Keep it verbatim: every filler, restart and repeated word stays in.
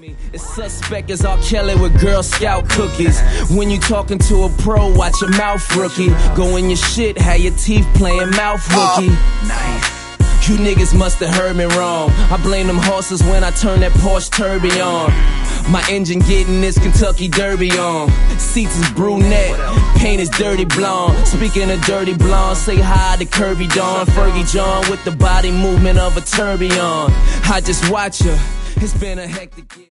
It's suspect as R. Kelly with Girl Scout cookies. When you talking to a pro, watch your mouth, rookie. Go in your shit, have your teeth playing mouth, rookie. You niggas must have heard me wrong. I blame them horses when I turn that Porsche Turbo on. My engine getting this Kentucky Derby on. Seats is brunette, paint is dirty blonde. Speaking of dirty blonde, say hi to Kirby Dawn. Fergie John with the body movement of a tourbillon. I just watch her, it's been a hectic year.